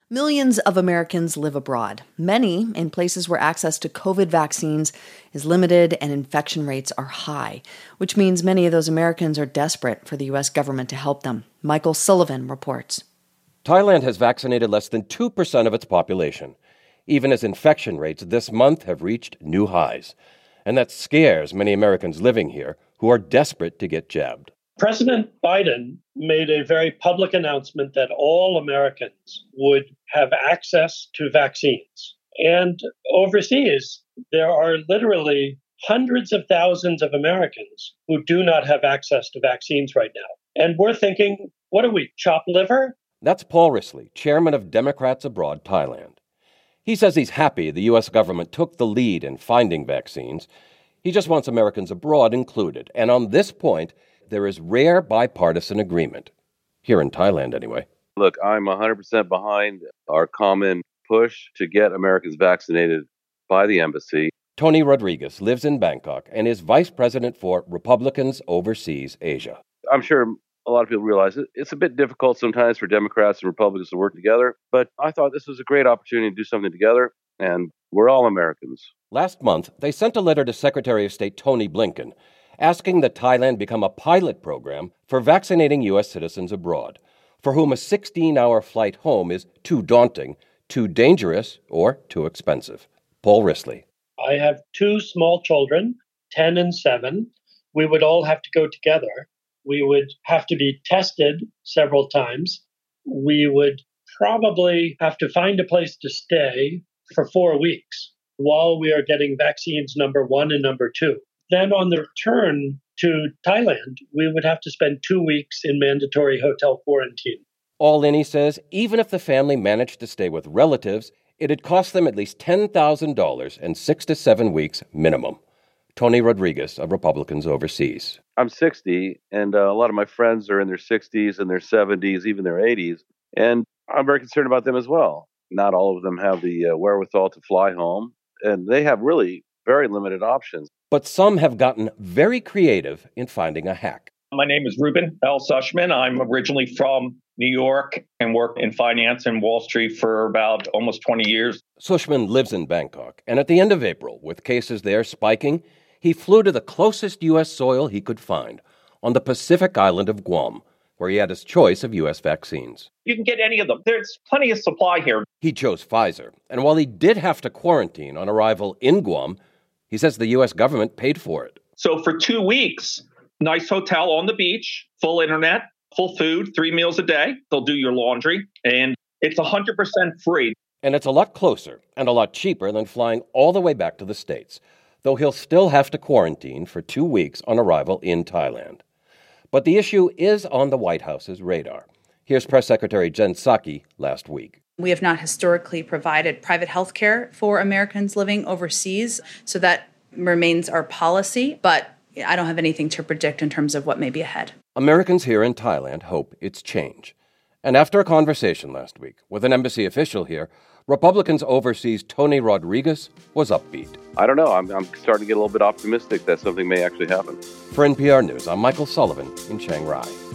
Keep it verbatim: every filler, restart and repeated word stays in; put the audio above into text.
Millions of Americans live abroad, many in places where access to COVID vaccines is limited and infection rates are high, which means many of those Americans are desperate for the U S government to help them. Michael Sullivan reports. Thailand has vaccinated less than two percent of its population, even as infection rates this month have reached new highs. And that scares many Americans living here who are desperate to get jabbed. President Biden made a very public announcement that all Americans would have access to vaccines. And overseas, there are literally hundreds of thousands of Americans who do not have access to vaccines right now. And we're thinking, what are we, chopped liver? That's Paul Risley, chairman of Democrats Abroad Thailand. He says he's happy the U S government took the lead in finding vaccines. He just wants Americans abroad included. And on this point, there is rare bipartisan agreement. Here in Thailand, anyway. Look, I'm one hundred percent behind our common push to get Americans vaccinated by the embassy. Tony Rodriguez lives in Bangkok and is vice president for Republicans Overseas Asia. I'm sure a lot of people realize it. It's a bit difficult sometimes for Democrats and Republicans to work together, but I thought this was a great opportunity to do something together, and we're all Americans. Last month, they sent a letter to Secretary of State Tony Blinken asking that Thailand become a pilot program for vaccinating U S citizens abroad, for whom a sixteen-hour flight home is too daunting, too dangerous, or too expensive. Paul Risley. I have two small children, ten and seven. We would all have to go together. We would have to be tested several times. We would probably have to find a place to stay for four weeks while we are getting vaccines number one and number two. Then on the return to Thailand, we would have to spend two weeks in mandatory hotel quarantine. All in, he says, even if the family managed to stay with relatives, it'd cost them at least ten thousand dollars and six to seven weeks minimum. Tony Rodriguez of Republicans Overseas. I'm sixty, and uh, a lot of my friends are in their sixties and their seventies, even their eighties, and I'm very concerned about them as well. Not all of them have the uh, wherewithal to fly home, and they have really very limited options. But some have gotten very creative in finding a hack. My name is Ruben L. Sushman. I'm originally from New York and worked in finance and Wall Street for about almost twenty years. Sushman lives in Bangkok, and at the end of April, with cases there spiking, he flew to the closest U S soil he could find, on the Pacific island of Guam, where he had his choice of U S vaccines. You can get any of them. There's plenty of supply here. He chose Pfizer, and while he did have to quarantine on arrival in Guam, he says the U S government paid for it. So for two weeks, nice hotel on the beach, full internet, full food, three meals a day. They'll do your laundry, and it's one hundred percent free. And it's a lot closer and a lot cheaper than flying all the way back to the States, though he'll still have to quarantine for two weeks on arrival in Thailand. But the issue is on the White House's radar. Here's Press Secretary Jen Psaki last week. We have not historically provided private health care for Americans living overseas, so that remains our policy, but I don't have anything to predict in terms of what may be ahead. Americans here in Thailand hope it's change. And after a conversation last week with an embassy official here, Republicans Overseas Tony Rodriguez was upbeat. I don't know. I'm, I'm starting to get a little bit optimistic that something may actually happen. For N P R News, I'm Michael Sullivan in Chiang Rai.